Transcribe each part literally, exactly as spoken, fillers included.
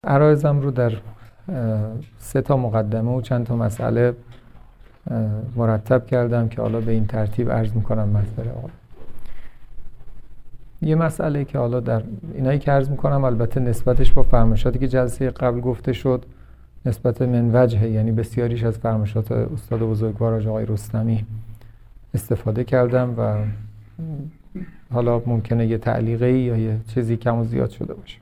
عرایزم رو در سه تا مقدمه و چند تا مسئله مرتب کردم که حالا به این ترتیب عرض میکنم مطلب آقا. یه مسئله که حالا در اینایی که عرض میکنم البته نسبتش با فرمایشاتی که جلسه قبل گفته شد نسبت من وجهه، یعنی بسیاریش از فرمایشات استاد بزرگوار آقای رستمی استفاده کردم و حالا ممکنه یه تعلیقی یا یه چیزی کم و زیاد شده باشه.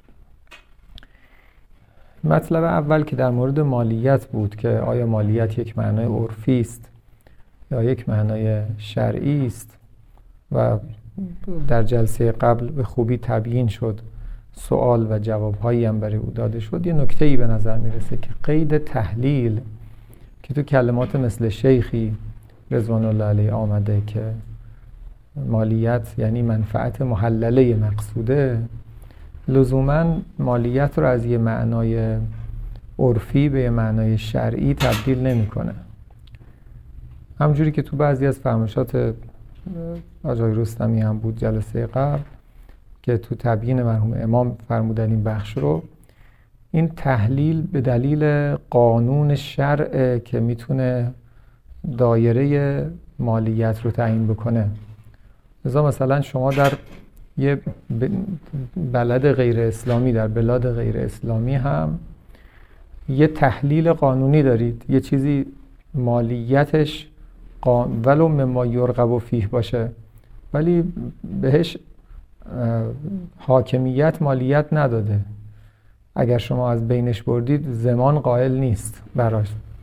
مطلب اول که در مورد مالیت بود که آیا مالیت یک معنای عرفی است یا یک معنای شرعی است و در جلسه قبل به خوبی تبیین شد، سوال و جوابهایی هم برای او داده شد. یه نکته‌ای به نظر میرسه که قید تحلیل که تو کلمات مثل شیخی رضوان الله علیه آمده که مالیت یعنی منفعت محلله مقصوده، لزوماً مالیت رو از یه معنای عرفی به یه معنای شرعی تبدیل نمی‌کنه. همونجوری که تو بعضی از فرمایشات آقای رستمی هم بود جلسه قبل که تو تبیین مرحوم امام فرمودن این بخش رو، این تحلیل به دلیل قانون شرع که میتونه دایره مالیت رو تعیین بکنه. لذا مثلا شما در یه بلد غیر اسلامی، در بلاد غیر اسلامی هم یه تحلیل قانونی دارید، یه چیزی مالیتش قان... ولو مما یرغب فیه باشه ولی بهش حاکمیت مالیت نداده، اگر شما از بینش بردید زمان قائل نیست براش.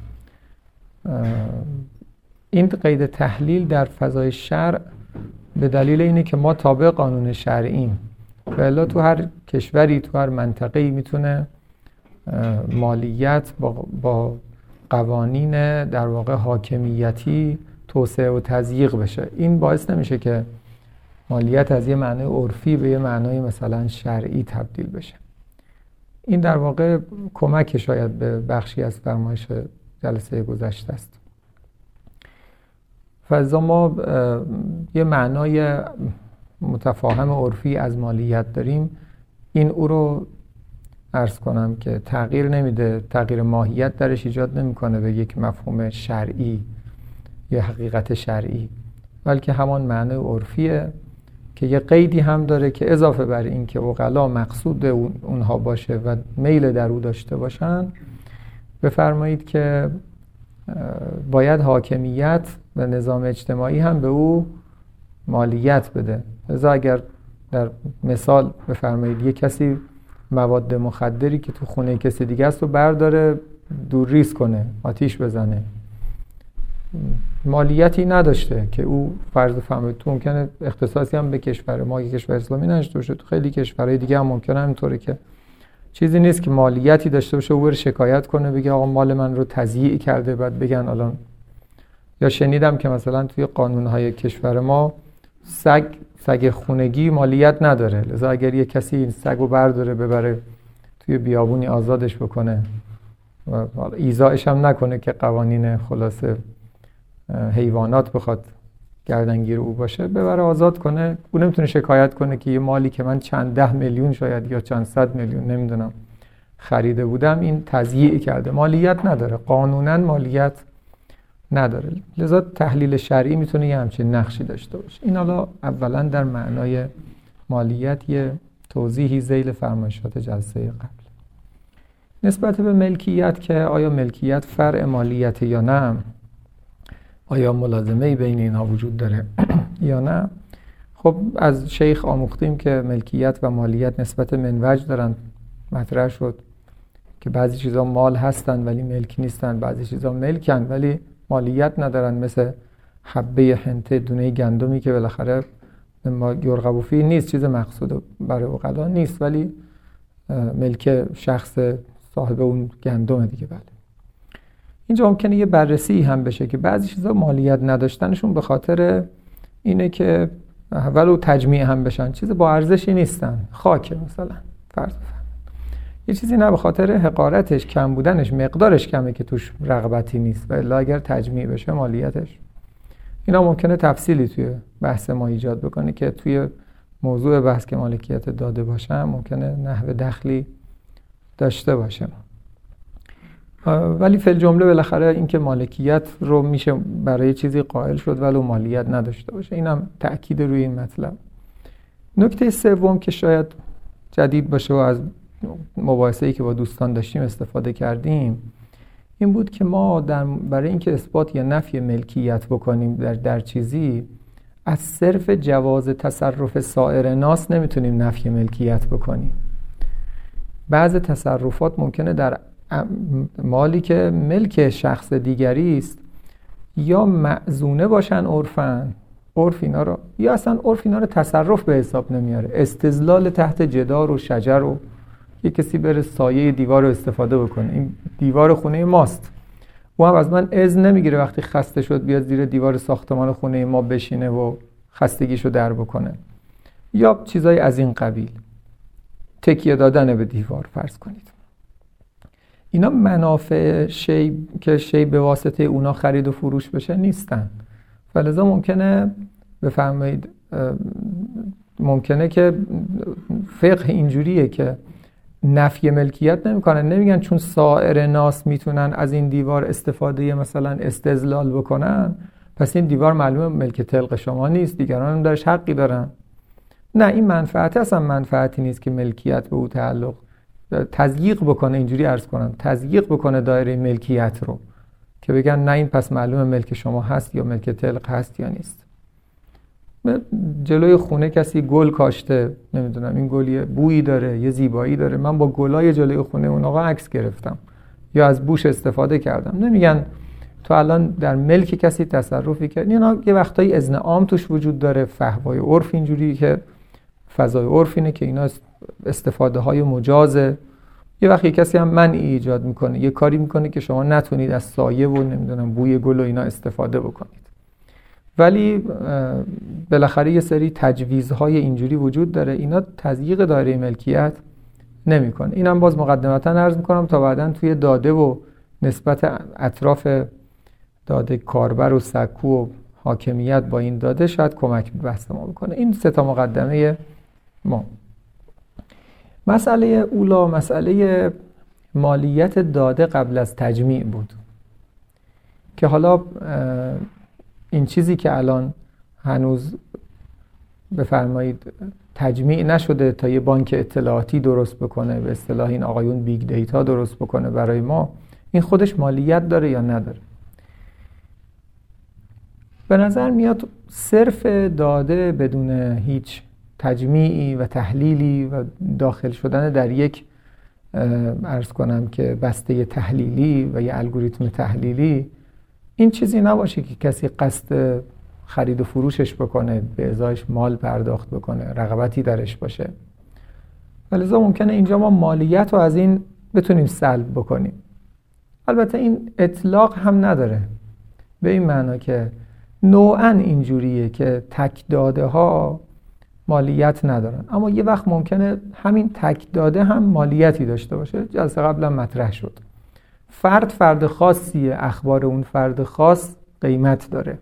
این قید تحلیل در فضای شرع به دلیل اینه که ما تابع قانون شرعیم و الا تو هر کشوری تو هر منطقه‌ای میتونه مالیت با, با قوانین در واقع حاکمیتی توسعه و تضییق بشه. این باعث نمیشه که مالیت از یه معنای عرفی به یه معنای مثلا شرعی تبدیل بشه. این در واقع کمک شاید به بخشی از فرمایش جلسه گذشته است. فلذا ما یه معنای متفاهم عرفی از مالیت داریم، این او رو عرض کنم که تغییر نمیده، تغییر ماهیت درش ایجاد نمیکنه به یک مفهوم شرعی یا حقیقت شرعی، بلکه همان معنی عرفیه که یه قیدی هم داره که اضافه بر این که عقلا مقصود اونها باشه و میل در او داشته باشن، بفرمایید که باید حاکمیت و نظام اجتماعی هم به او مالیت بده. لذا اگر در مثال بفرمایید یک کسی مواد مخدری که تو خونه کسی دیگه است رو برداره دور ریز کنه، آتیش بزنه، مالیتی نداشته که او فرض فرمایید تو ممکنه اختصاصی هم به کشور ما یک کشور اسلامی نداشته باشه، تو خیلی کشورهای دیگه هم ممکنه همینطوره که چیزی نیست که مالیتی داشته باشه او بره شکایت کنه بگه آقا مال من رو تضییع کرده، بعد بگن الان. یا شنیدم که مثلا توی قانونهای کشور ما سگ سگ خونگی مالیت نداره، لذا اگر یه کسی این سگو برداره ببره توی بیابونی آزادش بکنه و ایذایش هم نکنه که قوانین خلاصه حیوانات بخواد گردنگیر او باشه، ببره آزاد کنه، او نمیتونه شکایت کنه که یه مالی که من چند ده میلیون شاید یا چند صد میلیون نمیدونم خریده بودم این تضییع کرده. مالیت نداره، قانونا مالیت نداره. لذا تحلیل شرعی میتونه یه همچین نقشی داشته باشه. این حالا اولا در معنای مالیت یه توضیحی ذیل فرمایشات جلسه قبل. نسبت به ملکیت که آیا ملکیت فرع مالیت یا نه، آیا ملازمه‌ای بین اینها وجود داره یا نه، خب از شیخ آموختیم که ملکیت و مالیت نسبت منوج دارن. مطرح شد که بعضی چیزا مال هستن ولی ملک نیستن، بعضی چیزا ملکن ولی مالیت ندارن، مثل حبه حنطه دونه گندمی که بالاخره ما یرغب فیه نیست، چیز مقصود برای عقلا نیست ولی ملک شخص صاحب اون گندم دیگه. بله اینجا ممکنه یه بررسی هم بشه که بعضی چیزا مالیت نداشتنشون به خاطر اینه که ولو تجمیع هم بشن چیز با ارزشی نیستن، خاک مثلا فرض بفرمایید یه چیزی نه به خاطر حقارتش، کم بودنش، مقدارش کمه که توش رغبتی نیست و الا اگر تجمیع بشه مالیتش. اینا ممکنه تفصیلی توی بحث ما ایجاد بکنه که توی موضوع بحث که مالکیت داده باشه ممکنه نحو دخلی داشته باشه. ولی فی الجمله بالاخره این که مالکیت رو میشه برای چیزی قائل شد ولو مالیت نداشته باشه. اینم تأکید روی این مطلب. نکته سوم که شاید جدید باشه و از مباحثه‌ای که با دوستان داشتیم استفاده کردیم این بود که ما در برای اینکه اثبات یا نفی ملکیت بکنیم در در چیزی از صرف جواز تصرف سایر ناس نمیتونیم نفی ملکیت بکنیم. بعض تصرفات ممکنه در مالی که ملک شخص دیگری است یا معزونه باشن عرفاً، عرف اینا رو، یا اصلا عرف اینا رو تصرف به حساب نمیاره. استظلال تحت جدار و شجر و یه کسی بره سایه دیوار رو استفاده بکنه، این دیوار خونه ماست، او هم از من اذن نمیگیره وقتی خسته شد بیاد زیر دیوار ساختمان خونه ما بشینه و خستگیشو در بکنه، یا چیزای از این قبیل، تکیه دادن به دیوار فرض کنید. اینا منافع شی که شی به واسطه اونا خرید و فروش بشه نیستن. فلذا ممکنه بفرمایید ممکنه که فقه اینجوریه که نفی ملکیت نمیکنن، نمیگن چون سایر ناس میتونن از این دیوار استفاده مثلا استظلال بکنن پس این دیوار معلومه ملک طلق شما نیست، دیگران هم درش حقی دارن. نه، این منفعت اصلا منفعتی نیست که ملکیت به او تعلق تضییق بکنه، اینجوری عرض کنم تضییق بکنه دایره ملکیت رو که بگن نه این پس معلومه ملک شما هست یا ملک طلق هست یا نیست. جلوی خونه کسی گل کاشته، نمیدونم این گل یه بویی داره یه زیبایی داره، من با گلای جلوی خونه اون آقا عکس گرفتم یا از بوش استفاده کردم، نمیگن تو الان در ملک کسی تصرفی کردی. اینا یه وقتایی اذن عام توش وجود داره، فحوای عرف اینجوری که فضای عرف اینه که اینا استفاده های مجازه. یه وقتی کسی هم منعی ایجاد میکنه، یه کاری میکنه که شما نتونید از سایه و نمیدونم بوی گل و اینا استفاده بکنید. ولی بالاخره یه سری تجویزهای اینجوری وجود داره، اینا تضییق دایره ملکیت نمیکنه. اینم باز مقدمتا عرض میکنم تا بعداً توی داده و نسبت اطراف داده کاربر و سکو و حاکمیت با این داده شاید کمک به بحث ما بکنه. این سه تا مقدمه ما. مسئله اولا مسئله مالیت داده قبل از تجمیع بود که حالا این چیزی که الان هنوز بفرمایید تجمیع نشده تا یه بانک اطلاعاتی درست بکنه، به اصطلاح این آقایون بیگ دیتا درست بکنه برای ما، این خودش مالیت داره یا نداره؟ به نظر میاد صرف داده بدون هیچ تجمیعی و تحلیلی و داخل شدن در یک عرض کنم که بسته تحلیلی و یه الگوریتم تحلیلی این چیزی نباشه که کسی قصد خرید و فروشش بکنه، به ازایش مال پرداخت بکنه، رغبتی درش باشه. ولذا ممکنه اینجا ما مالیت رو از این بتونیم سلب بکنیم. البته این اطلاق هم نداره به این معنا که نوعاً اینجوریه که تک داده ها مالیت ندارن، اما یه وقت ممکنه همین تک داده هم مالیتی داشته باشه. جلسه قبلا مطرح شد فرد فرد خاصیه، اخبار اون فرد خاص قیمت داره،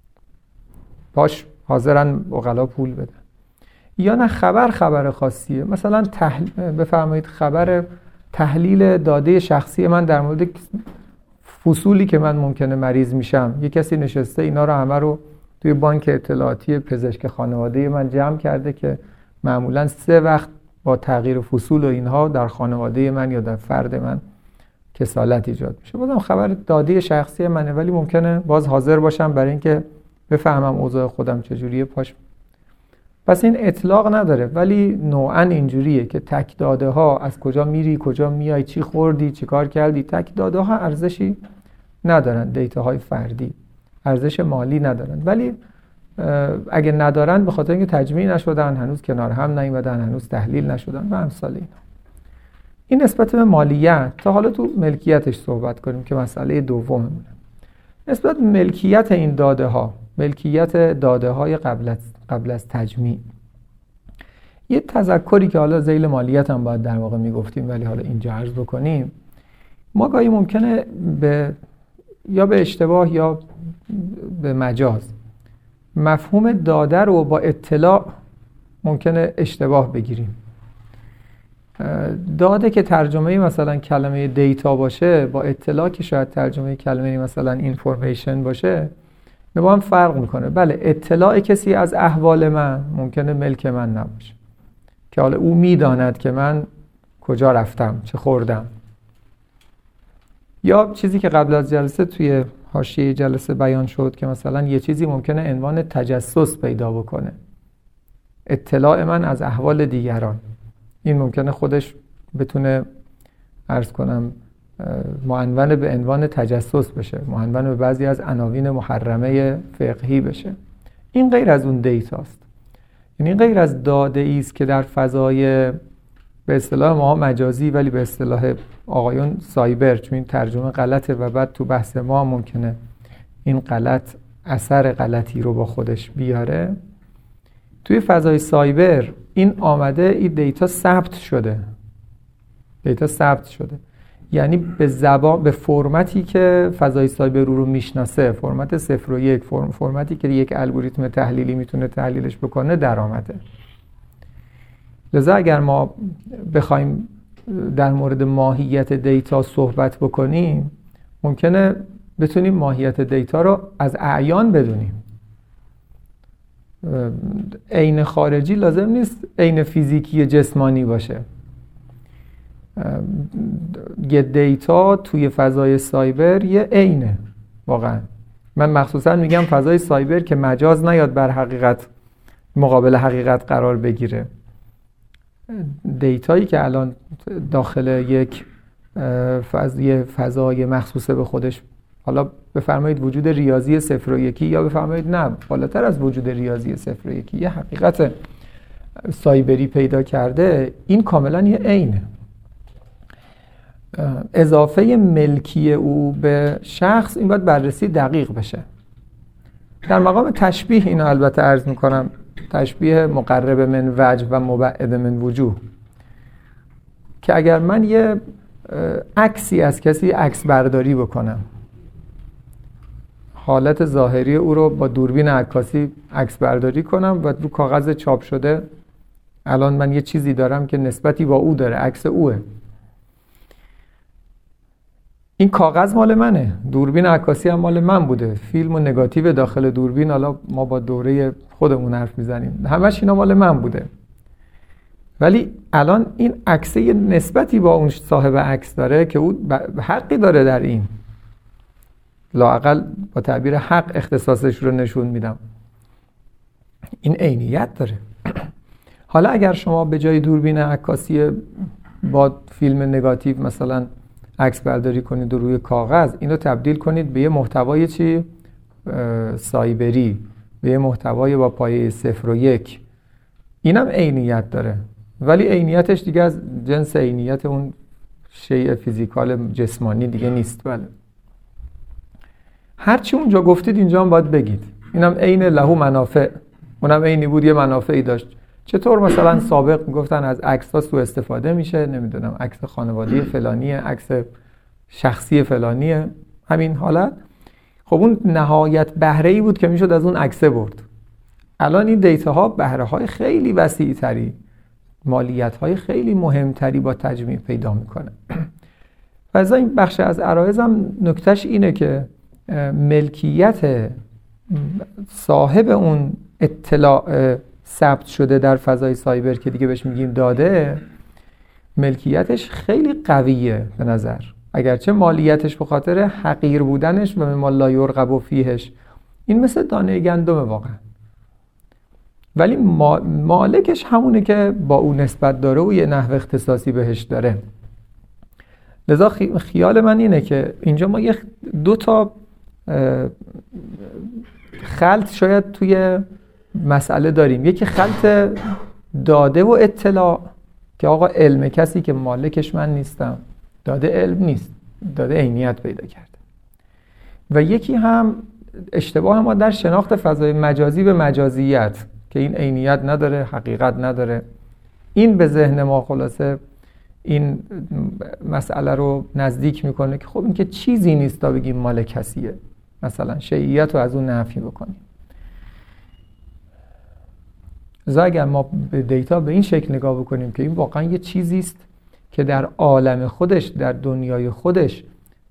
باش حاضرن عقلا پول بدن. یا نه خبر خبر خاصیه، مثلا تحلیل بفرمایید خبر تحلیل داده شخصی من در مورد فصولی که من ممکنه مریض میشم، یه کسی نشسته اینا رو همه رو توی بانک اطلاعاتی پزشک خانواده من جمع کرده که معمولا سه وقت با تغییر فصول و اینها در خانواده من یا در فرد من کسالت ایجاد میشه. بازم خبر داده شخصی منه ولی ممکنه باز حاضر باشم برای اینکه بفهمم اوضاع خودم چجوریه پاش. پس این اطلاق نداره، ولی نوعاً اینجوریه که تک داده ها از کجا میری کجا میای، چی خوردی چی کار کردی، تک داده ها ارزشی ندارن، دیتا های فردی ارزش مالی ندارن. ولی اگه ندارن به خاطر اینکه تجمیع نشدن، هنوز کنار هم نیومدن، هنوز تحلیل نشدن و امثال اینا. این نسبت به مالیت. تا حالا تو ملکیتش صحبت کنیم که مسئله دوممونه. نسبت به ملکیت این داده ها، ملکیت داده های قبل از قبل از تجمیع، یه تذکری که حالا ذیل مالیت هم باید در واقع میگفتیم ولی حالا اینجا عرض بکنیم. ما گاهی ممکنه به یا به اشتباه یا به مجاز مفهوم داده رو با اطلاع ممکنه اشتباه بگیریم. داده که ترجمه مثلا کلمه دیتا باشه با اطلاع که شاید ترجمه کلمه مثلا اینفورمیشن باشه با هم فرق میکنه. بله اطلاع کسی از احوال من ممکنه ملک من نباشه که حالا او میداند که من کجا رفتم چه خوردم، یا چیزی که قبل از جلسه توی حاشیه جلسه بیان شد که مثلا یه چیزی ممکنه عنوان تجسس پیدا بکنه، اطلاع من از احوال دیگران. این ممکنه خودش بتونه عرض کنم معنون به عنوان تجسس بشه، معنون به بعضی از عناوین محرمه فقهی بشه. این غیر از اون دیتاست، یعنی غیر از داده است که در فضای به اصطلاح ما مجازی ولی به اصطلاح آقایون سایبر، چون این ترجمه غلطه و بعد تو بحث ما ممکنه این غلط اثر غلطی رو با خودش بیاره. توی فضای سایبر این آمده، این دیتا ثبت شده، دیتا ثبت شده یعنی به زبان به فرمتی که فضای سایبر رو رو میشناسه، فرمت صفر و یک، فرم فرمتی که یک الگوریتم تحلیلی میتونه تحلیلش بکنه در آمده. لذا اگر ما بخوایم در مورد ماهیت دیتا صحبت بکنیم ممکنه بتونیم ماهیت دیتا رو از اعیان بدونیم. عین خارجی لازم نیست عین فیزیکی جسمانی باشه. یه دیتا توی فضای سایبر یه عینه واقعا. من مخصوصا میگم فضای سایبر که مجاز نیاد بر حقیقت مقابل حقیقت قرار بگیره. دیتایی که الان داخل یک فضای فضای مخصوص به خودش، حالا بفرمایید وجود ریاضی صفر و یکی، یا بفرمایید نه بالاتر از وجود ریاضی صفر و یکی یه حقیقت سایبری پیدا کرده، این کاملا یه عینه. اضافه ملکی او به شخص این باید بررسی دقیق بشه. در مقام تشبیه اینو البته عرض میکنم، تشبیه مقرب من وجه و مبعد من وجوه، که اگر من یه عکسی از کسی عکس برداری بکنم، حالت ظاهری او رو با دوربین عکاسی عکس برداری کنم و رو کاغذ چاپ شده الان من یه چیزی دارم که نسبتی با او داره، عکس اوه، این کاغذ مال منه، دوربین عکاسی هم مال من بوده، فیلم و نگاتیو داخل دوربین، حالا ما با دوره خودمون حرف میزنیم، همش اینا مال من بوده. ولی الان این عکسه نسبتی با اون صاحب عکس داره که او حقی داره در این، لااقل با تعبیر حق اختصاصش رو نشون میدم، این عینیت داره. حالا اگر شما به جای دوربین عکاسی با فیلم نگاتیو مثلا عکس برداری کنید و روی کاغذ اینو تبدیل کنید به یه محتوای چی؟ سایبری، به یه محتوای با پایه صفر و یک، اینم عینیت داره، ولی عینیتش دیگه از جنس عینیت اون شیء فیزیکال جسمانی دیگه نیست. بله هرچی اونجا گفتید اینجا هم باید بگید. اینم عین له منافع، اونم عینی بود یه منافعی داشت. چطور مثلا سابق میگفتن از عکس ها سوء استفاده میشه، نمیدونم عکس خانواده فلانیه، عکس شخصی فلانیه، همین حالت. خب اون نهایت بهره ای بود که میشد از اون عکسه برد. الان این دیتا ها بهره های خیلی وسیع تری، مالیت های خیلی مهمتری با تجمیع پیدا میکنه. و از این بخش از عرایض هم نکتهش اینه که ملکیت صاحب اون اطلاع ثبت شده در فضای سایبر که دیگه بهش میگیم داده، ملکیتش خیلی قویه به نظر، اگرچه مالیتش به خاطر حقیر بودنش و مما لا یرغب فیهش، این مثل دانه گندم واقعا، ولی مالکش همونه که با اون نسبت داره و یه نحو اختصاصی بهش داره. لذا خیال من اینه که اینجا ما یه دو تا خلط شاید توی مسئله داریم. یکی خلط داده و اطلاع که آقا علم کسی که مالکش من نیستم، داده علم نیست، داده عینیت پیدا کرده. و یکی هم اشتباه ما در شناخت فضای مجازی به مجازیت که این عینیت نداره، حقیقت نداره. این به ذهن ما خلاصه این مسئله رو نزدیک میکنه که خب این که چیزی نیست تا بگیم مال کسیه، مثلا شیعیت رو از اون نفی بکنیم. لذا اگر ما به دیتا به این شکل نگاه بکنیم که این واقعا یه چیزی است که در عالم خودش، در دنیای خودش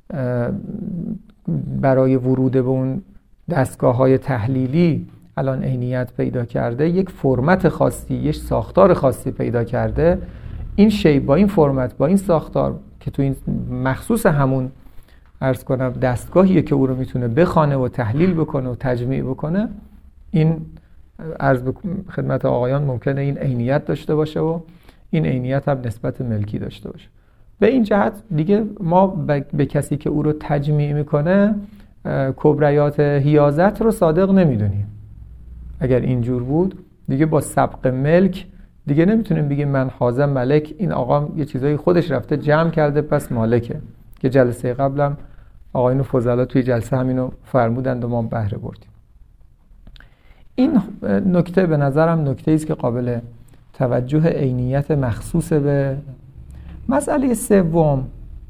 برای ورود به اون دستگاه‌های تحلیلی الان عینیت پیدا کرده، یک فرمت خاصی، یک ساختار خاصی پیدا کرده. این شی با این فرمت، با این ساختار که تو این مخصوص همون عرض کنم دستگاهیه که او رو میتونه بخوانه و تحلیل بکنه و تجمیع بکنه، این عرض خدمت آقایان ممکنه این عینیت داشته باشه و این عینیت هم نسبت ملکی داشته باشه. به این جهت دیگه ما به کسی که او رو تجمیع میکنه کبریات حیازت رو صادق نمیدونیم. اگر اینجور بود دیگه با سبق ملک دیگه نمیتونیم بگیم من حاضر ملک، این آقا یه چیزایی خودش رفته جمع کرده پس مالکه، که جلسه قبلم آقایون فضلا توی جلسه همینو فرمودند و ما بهره بردیم. این نکته به نظرم نکته است که قابل توجه عینیت مخصوص به مسئله سوم.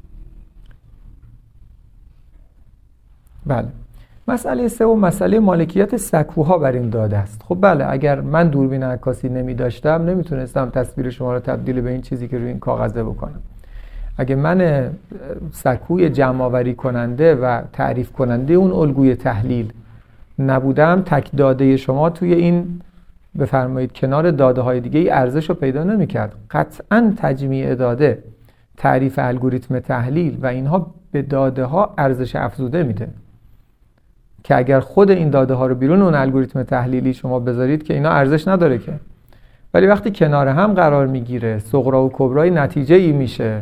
بله، مسئله سوم مسئله مالکیت سکوها بر این داده است. خب بله، اگر من دوربین عکاسی نمی داشتم نمیتونستم تصویر شما رو تبدیل به این چیزی که روی این کاغذه بکنم. اگه من سکوی جمع آوری کننده و تعریف کننده اون الگوی تحلیل نبودم، تک داده شما توی این بفرمایید کنار داده های دیگه ای ارزش رو پیدا نمی کرد. قطعاً تجمیع داده، تعریف الگوریتم تحلیل و اینها به داده ها ارزش افزوده میده که اگر خود این داده ها رو بیرون اون الگوریتم تحلیلی شما بذارید که اینا ارزش نداره که. ولی وقتی کنار هم قرار میگیره، صغرا و کبرای نتیجه ای میشه،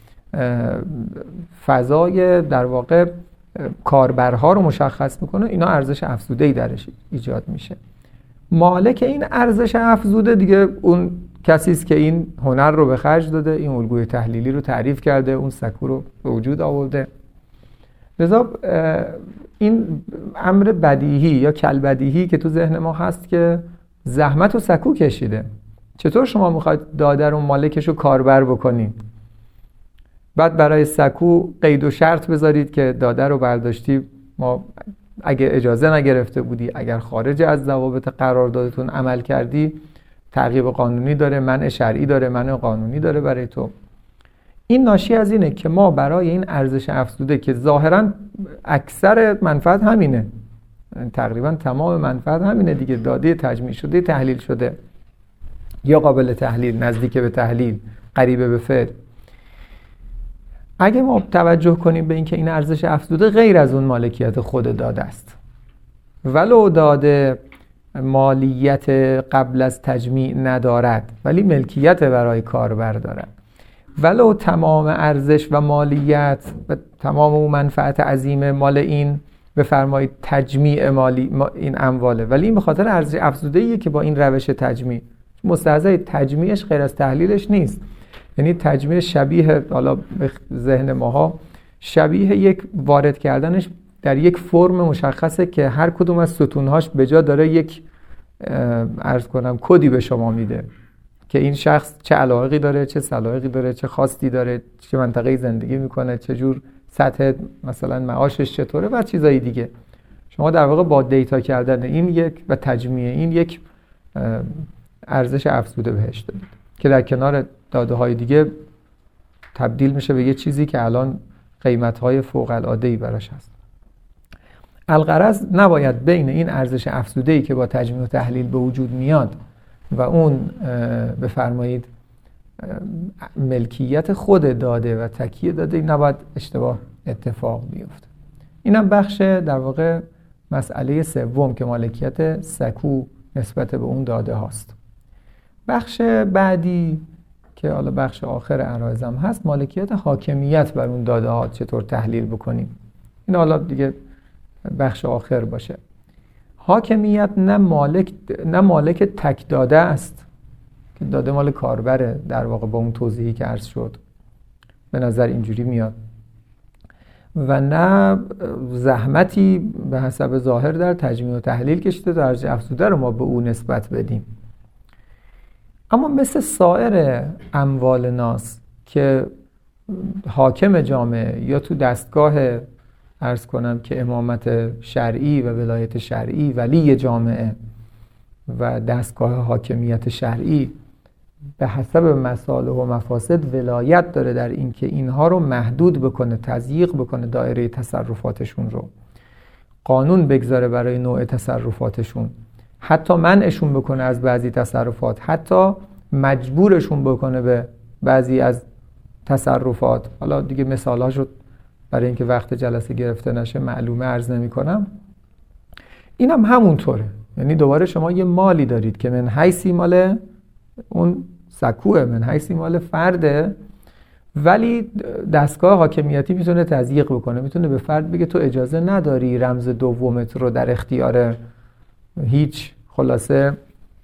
فضای در واقع کاربرها رو مشخص میکنه، اینا ارزش افزوده ای درش ایجاد میشه. مالک این ارزش افزوده دیگه اون کسی است که این هنر رو به خرج داده، این الگوی تحلیلی رو تعریف کرده، اون سکو رو به وجود آورده. لذا این امر بدیهی یا کل بدیهی که تو ذهن ما هست که زحمت و سکو کشیده، چطور شما میخواید داده رو مالکش رو کاربر بکنید؟ بعد برای سکو قید و شرط بذارید که داده رو برداشتی، ما اگه اجازه نگرفته بودی، اگر خارج از ضوابط قراردادتون عمل کردی، تعقیب قانونی داره، منع شرعی داره، منع قانونی داره برای تو. این ناشی از اینه که ما برای این ارزش افزوده که ظاهراً اکثر منفعت همینه، تقریباً تمام منفعت همینه دیگه، داده تجمیع شده، تحلیل شده یا قابل تحلیل، نزدیک به تحلیل، قریب به فعل. اگه ما توجه کنیم به اینکه این ارزش افزوده غیر از اون مالکیت خود داده است، ولو داده مالیت قبل از تجمیع ندارد ولی ملکیت برای کاربر دارد، ولو تمام ارزش و مالیت و تمام اون منفعت عظیم مال این بفرمایید تجمیع مالی این امواله، ولی این به خاطر ارزش افزوده‌ایه که با این روش تجمیع مستحضر تجمیعش غیر از تحلیلش نیست. یعنی تجمیع شبیه، حالا به ذهن ماها شبیه یک وارد کردنش در یک فرم مشخصه که هر کدوم از ستونهاش به جا داره یک عرض کنم کدی به شما میده که این شخص چه علاقی داره، چه صلاحی داره، چه خواستی داره، چه منطقه زندگی میکنه، چه جور سطح مثلا معاشش چطوره و چیزایی دیگه. شما در واقع با دیتا کردن این یک و تجمیع این یک ارزش افزوده بهش دادید که در کنار داده های دیگه تبدیل میشه به یه چیزی که الان قیمت های فوق العاده ای براش هست. الغرض نباید بین این ارزش افزوده ای که با تجمیع و تحلیل به وجود میاد و اون بفرمایید ملکیت خود داده و تکیه داده این نباید اشتباه اتفاق بیفته. اینم بخش در واقع مسئله سوم که مالکیت سکو نسبت به اون داده هاست. بخش بعدی که حالا بخش آخر عرایزم هست، مالکیت حاکمیت بر اون داده ها چطور تحلیل بکنیم. این حالا دیگه بخش آخر باشه. حاکمیت نه مالک نه مالک تک داده است که داده مال کاربره، در واقع با اون توضیحی که عرض شد به نظر اینجوری میاد، و نه زحمتی به حسب ظاهر در تجمیع و تحلیل کشیده تا ارزش افزوده رو ما به او نسبت بدیم. اما مثل سایر اموال ناس که حاکم جامعه یا تو دستگاه عرض کنم که امامت شرعی و ولایت شرعی ولی جامعه و دستگاه حاکمیت شرعی به حسب مصالح و مفاسد ولایت داره در اینکه اینها رو محدود بکنه، تضییق بکنه دایره تصرفاتشون رو، قانون بگذاره برای نوع تصرفاتشون، حتی منعشون بکنه از بعضی تصرفات، حتی مجبورشون بکنه به بعضی از تصرفات. حالا دیگه مثال‌هاشو برای اینکه وقت جلسه گرفته نشه معلومه عرض نمی کنم. این هم همونطوره، یعنی دوباره شما یه مالی دارید که من حیثی مال اون سکوه، من حیثی مال فرده، ولی دستگاه حاکمیتی میتونه تضییق بکنه، میتونه به فرد بگه تو اجازه نداری رمز دومت رو در اختیار هیچ خلاصه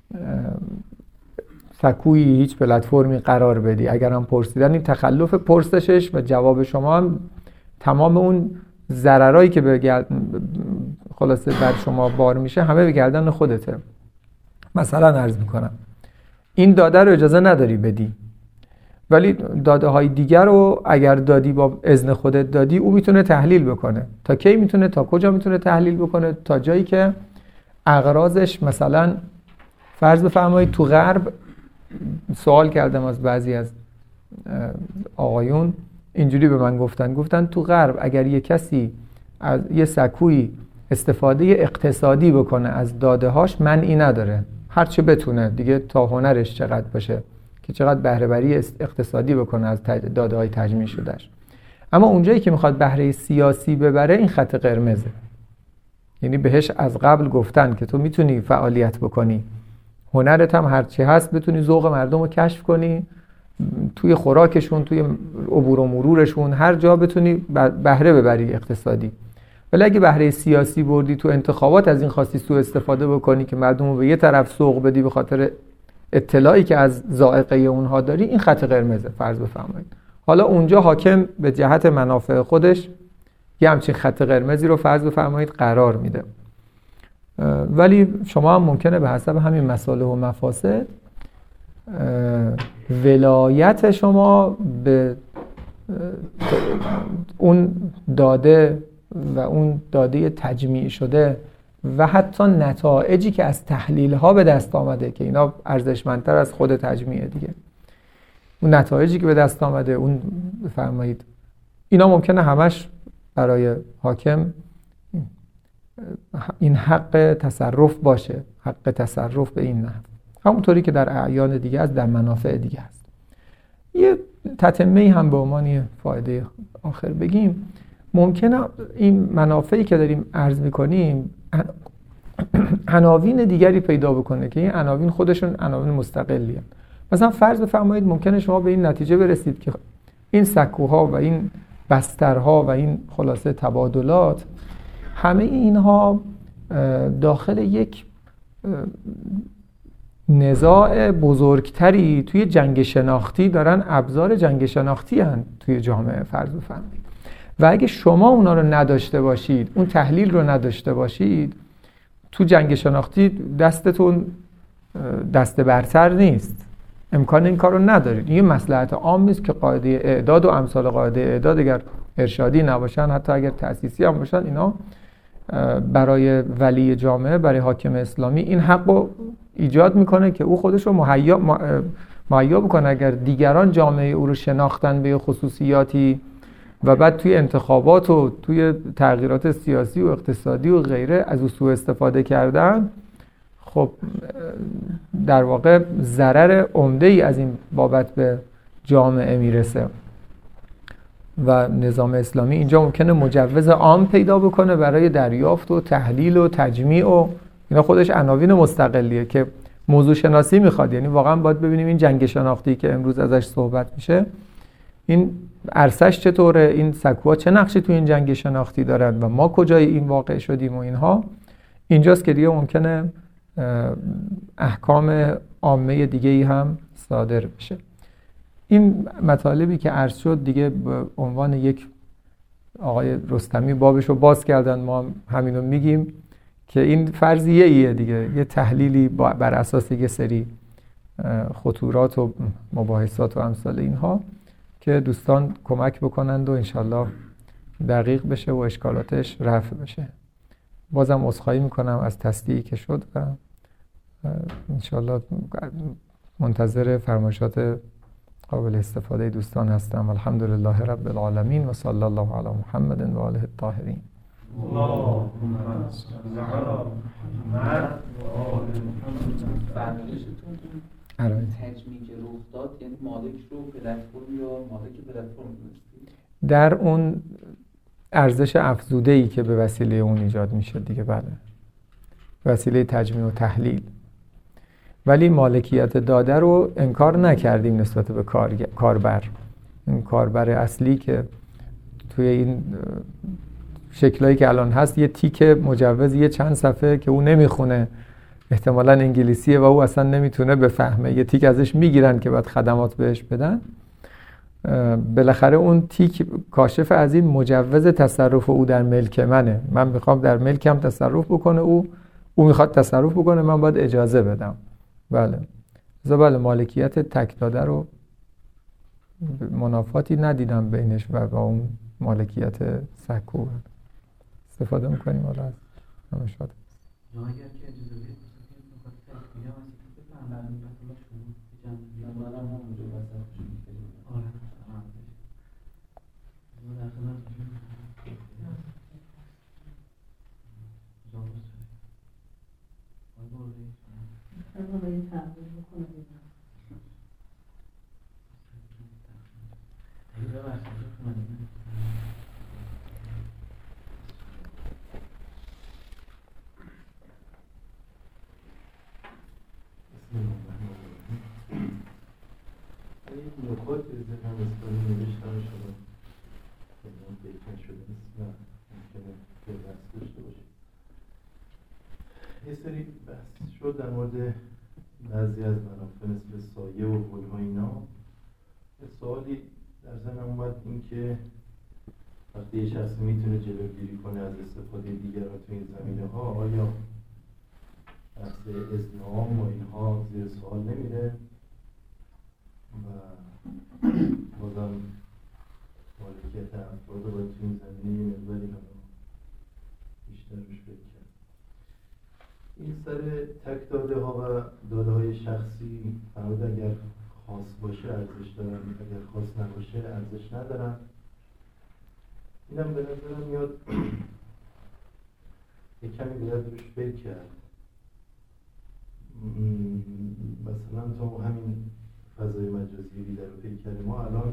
سکویی، هیچ پلتفرمی قرار بدی. اگر هم پرسیدن، این تخلف پرسشش و جواب شما هم تمام اون ضررایی که به گل... خلاصه بر شما بار میشه همه به گردن خودته. مثلا عرض میکنم این داده رو اجازه نداری بدی، ولی داده های دیگر رو اگر دادی با اذن خودت دادی، او میتونه تحلیل بکنه. تا کی میتونه؟ تا کجا میتونه تحلیل بکنه؟ تا جایی که اغراضش، مثلا فرض بفرمایید تو غرب، سوال کردم از بعضی از آقایون، اینجوری به من گفتن گفتن تو غرب اگر یه کسی از یه سکویی استفاده اقتصادی بکنه از داده هاش، منعی نداره، هر چه بتونه دیگه، تا هنرش چقدر باشه که چقدر بهره وری اقتصادی بکنه از داده های تجمیع شدهش. اما اونجایی که میخواد بهره سیاسی ببره، این خط قرمزه. یعنی بهش از قبل گفتن که تو میتونی فعالیت بکنی، هنرت هم هرچی هست بتونی ذوق مردم رو کشف کنی، توی خوراکشون، توی عبور و مرورشون، هر جا بتونی بهره ببری اقتصادی. ولی اگه بهره سیاسی بردی، تو انتخابات از این خواستی سوء استفاده بکنی که مردم رو به یه طرف سوق بدی به خاطر اطلاعی که از ذائقه اونها داری، این خط قرمزه فرض بفرمایید. حالا اونجا حاکم به جهت منافع خودش یه همچین خط قرمزی رو فرض بفرمایید قرار میده، ولی شما هم ممکنه به حسب همین مصالح و مفاسد ولایت شما به اون داده و اون داده تجمیع شده و حتی نتایجی که از تحلیل ها به دست آمده، که اینا ارزشمندتر از خود تجمیع دیگه، اون نتایجی که به دست آمده، اون بفرمایید اینا ممکنه همش برای حاکم این حق تصرف باشه، حق تصرف به این نحو، همونطوری که در اعیان دیگه است، در منافع دیگه است. یه تتمه‌ای هم به عنوان فایده آخر بگیم، ممکنه این منافعی که داریم عرض می‌کنیم عناوین دیگری پیدا بکنه که این عناوین خودشون عناوین مستقلیه. مثلا فرض بفرمایید ممکنه شما به این نتیجه برسید که این سکوها و این بسترها و این خلاصه تبادلات، همه اینها داخل یک نزاع بزرگتری توی جنگ شناختی دارن، ابزار جنگ شناختی هن توی جامعه فرض بفرمایید. و اگه شما اونا رو نداشته باشید، اون تحلیل رو نداشته باشید، تو جنگ شناختی دستتون دست برتر نیست، امکان این کار رو ندارید. این مصلحت عام نیست که قاعده اعداد و امثال قاعده اعداد اگر ارشادی نباشن، حتی اگر تأسیسی هم باشن، اینا برای ولی جامعه، برای حاکم اسلامی این حق رو ایجاد میکنه که او خودش رو مهیا مهیا بکنه اگر دیگران جامعه او رو شناختن به خصوصیاتی و بعد توی انتخابات و توی تغییرات سیاسی و اقتصادی و غیره از او سوء استفاده کردن، خب در واقع ضرر عمده‌ای از این بابت به جامعه میرسه. و نظام اسلامی اینجا ممکنه مجوز عام پیدا بکنه برای دریافت و تحلیل و تجمیع و اینا، خودش عناوین مستقلیه که موضوع شناسی میخواد. یعنی واقعا باید ببینیم این جنگ شناختی که امروز ازش صحبت میشه، این عرصه‌اش چطوره، این سکوها چه نقشی تو این جنگ شناختی دارن و ما کجای این واقع شدیم و اینها. اینجاست که دیگه ممکنه احکام عامه دیگه‌ای هم صادر بشه. این مطالبی که عرض شد دیگه به عنوان یک آقای رستمی بابشو باز کردن، ما هم همینو میگیم که این فرضیه ایه دیگه، یه تحلیلی بر اساس یه سری خطورات و مباحثات و امثال اینها که دوستان کمک بکنند و انشالله دقیق بشه و اشکالاتش رفع بشه. بازم عذرخواهی میکنم از تصدیعی که شد و انشالله منتظر فرمایشات قابل استفاده دوستان هستم. الحمدلله رب العالمین و صلی الله علی محمد و آله الطاهرین. اللهم صل علی محمد و آل محمد. فرمایشتون آره. تجمیع که رخ داد یعنی مالک رو پلتفرم یا مالک پلتفرم دونستید؟ در اون ارزش افزوده ای که به وسیله اون ایجاد میشه دیگه، بله، وسیله تجمیع و تحلیل. ولی مالکیت داده رو انکار نکردیم نسبت به کاربر. این کاربر اصلی که توی این شکلایی که الان هست، یه تیک مجوز یه چند صفحه که او نمیخونه، احتمالاً انگلیسیه و او اصلا نمیتونه بفهمه، یه تیک ازش میگیرن که بعد خدمات بهش بدن. بالاخره اون تیک کاشف از این مجوز تصرف او در ملک منه. من میخوام در ملکم تصرف بکنه، او او میخواد تصرف بکنه، من باید اجازه بدم. بله. زبال بله مالکیت تک داده رو منافاتی ندیدم بینش و با اون مالکیت سکو استفاده میکنیم. حالا از همه شاده یا اگر که اجازه بدید میخواد تکمیل هم از که بفهمم مثلا شما جمع منم هم اونجا وسط شدیم. آره ما در خدمت اما به این تحضیل بکنه بیدن اگه ببرسید بکنم این نکات ذهنم اسکالی نوشتم شده خیلی بهتر شده نیست و ممکنه به بحث داشته باشه. یه سری بحث شد در مورد بعضی از منافع مثل سایه و گل‌ها اینا. یه سوالی در ذهنم اومد، این که وقتی یه شخصی میتونه جلوگیری کنه از استفاده دیگران تو این زمینه ها، آیا بحث اسلام و اینها زیر سوال نمیره؟ و بازم مالکیت افراد رو باید تو این زمینه یه مقداری بیشتر روش فکر کرد. این سر تک داده ها و داده های شخصی فرمود اگر خاص باشه ارزش دارن، اگر خاص نباشه ارزش ندارن. اینم به نظرم میاد یک کمی باید روش فکر کرد. مثلا تو همین فضای مجازی بیدر رو فکر ما الان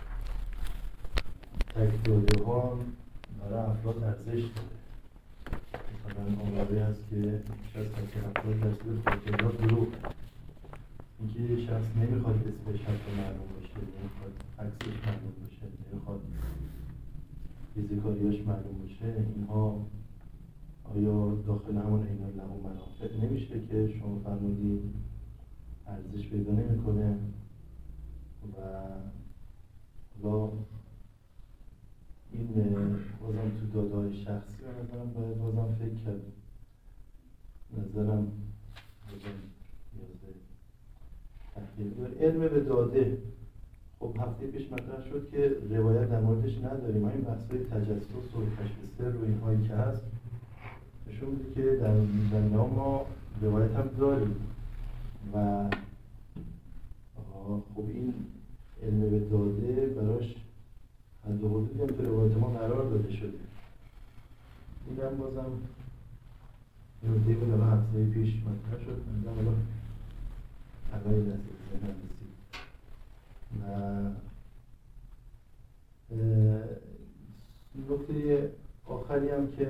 تک داده ها برای افراد ارزش داره. مثلا آماده هست که شخص که افراد درصد خاطرات دروغ، اینکه یه شخص نمیخواد اسمش حتی معلوم باشه، نمیخواد عکسش معلوم باشه، نمیخواد فیزیکالیاش معلوم باشه، اینها آیا داخل همون عین له منافع نمیشه که شما فرمودید ارزش پیدا نمیکنه؟ و حالا این بازم تو داده‌های شخصی به نظرم باید بازم فکر کرد. نظرم بازم نیازه تحقیل داره. علم به داده، خب هفته پیش مطرح شد که روایت در موردش نداریم. این بحث‌های تجسس و کشف سر و اینهایی که هست نشون میده که در زمینه ما روایت هم داریم و خب این علم به داده براش حد و حدودی هم تو روایت ما قرار داده شده. این هم بازم نکته بود الان هفته پیش مطرح شد، من هم الان حقایی دست ذهنم رسید. و نکته آخری هم که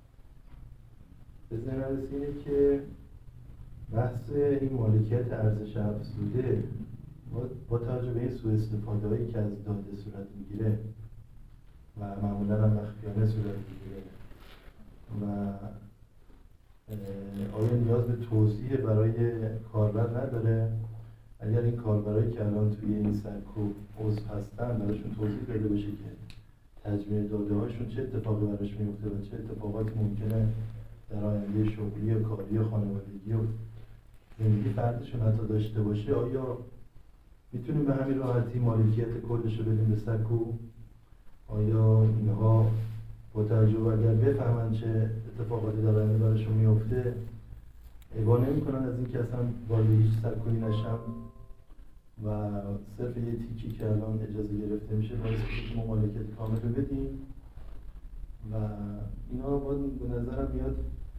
به ذهنم رسیده که بحث این مالکیت ارزش افزوده با توجه به این سوء استفاده هایی که از داده صورت میگیره و معمولا هم مخفیانه صورت میگیره و آیا نیاز به توضیح برای کاربر نداره؟ اگر این کاربرایی که الان توی این سرکوب عضو هستن براشون توضیح داده بشه که تجمیع داده هاشون چه اتفاقی براش میفته و چه اتفاقاتی ممکنه در آینده شغلی و کاری و خانوادگی و زندگی فردشون حتی داشته باشه، آیا میتونیم به همین راحتی مالکیت کلش رو بدیم به سرکوب؟ آیا اینها با توجه اگر بفهمن چه اتفاقاتی در آینده براشون میفته ابا نمی‌کنن از اینکه اصلا وارد هیچ سرکوبی نشن و صرف یه تیکی که الان اجازه گرفته میشه باعث میشه که ما مالکیت کامل رو بدیم و اینا باید به نظرم میاد